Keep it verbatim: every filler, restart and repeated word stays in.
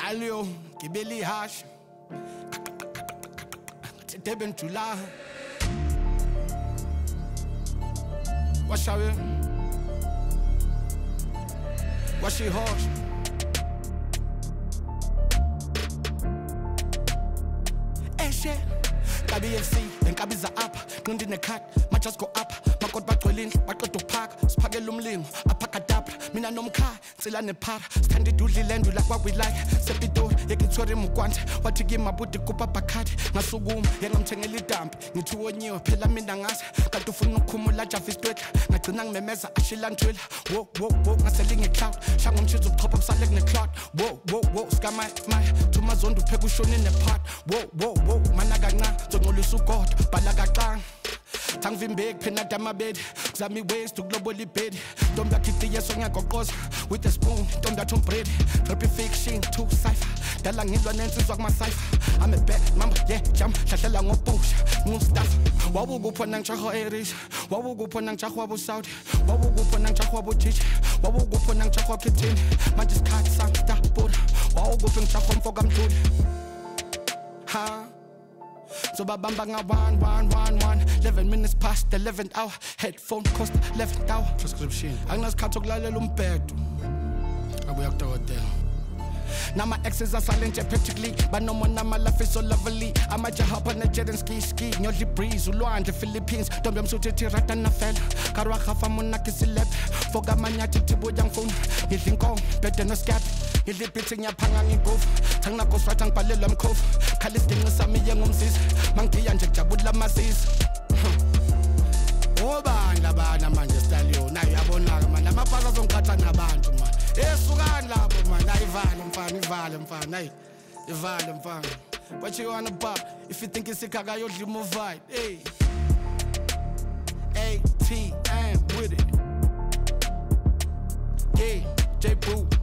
Stallion, Kibeli Hash, Teben Chula. What shall we? What she horse? Eshe, Kabi F C, then Kabiza up, Nundi in the cut, my just go up, my god back to Lin, back to Park, Spagelum Lim, a packadap, Mina nom car, Silane Par, standing to land, like what we like, Sepido, Yakitori Mukwant, what you give my booty Kupa Pakati, Nasugum, Yangam Tangeli Damp, Nitu on you, Pelaminangas, Katufunu Kumula Javistet, Natunang Memeza, Ashilan Drill, whoa, whoa, whoa, Naseling a cloud, Shangum Chizu top of Salek the cloud, whoa, whoa, whoa, Scamai, my, to my zone to Pegushon in the pot, whoa, whoa, whoa, Managana, Zonolusu God, Balagatan. Tang Vimbeg, Penata my bed, Zami ways to globally bed. Don't be kitty, yes, on your cocos with a spoon, don't be tom bread. Happy fiction, two cipher. Dalang in one answers of my cipher. I'm a bad mama, yeah, jump, Shatalang of bush, moon stuff. What will go for Nanchaho Aries? What will go for Nanchaho Saudi? What will go for Nanchaho teach? What will go for Nanchaho kitchen? Man just can't sound that board. What will go for Nanchaho for Gamtud? Ha? So babamba one, one, one, one. Eleven minutes past the eleventh hour. Headphone cost eleventh hour. Prescription. Agnes Katok Lale Lumpeto. Abu Yakta Hotel. Now my exes are silent practically, but no more now my life is so lovely. I'm a hop on a jet and ski ski. Nyoli breeze, Uluan, the Philippines. Don't be so titi ratana fell. Karwa hafa monaki silep. Foga manyati tibo young phone. You think oh, better no scat. You live pitching your pangang goof. Tang nakos ratang palilum cove. Kalisting no sami young umsis. Monkey and jabudla masses. Oh, banda banda man, just tell you. Now you have one man. I'm a father from Katana Bantu man. Yes, Sugan Labo man. I value fan, value fan, I value fan. What you want about? If you think it's sick, I got you move vibe. Hey, A T M with it. Hey, J Boo.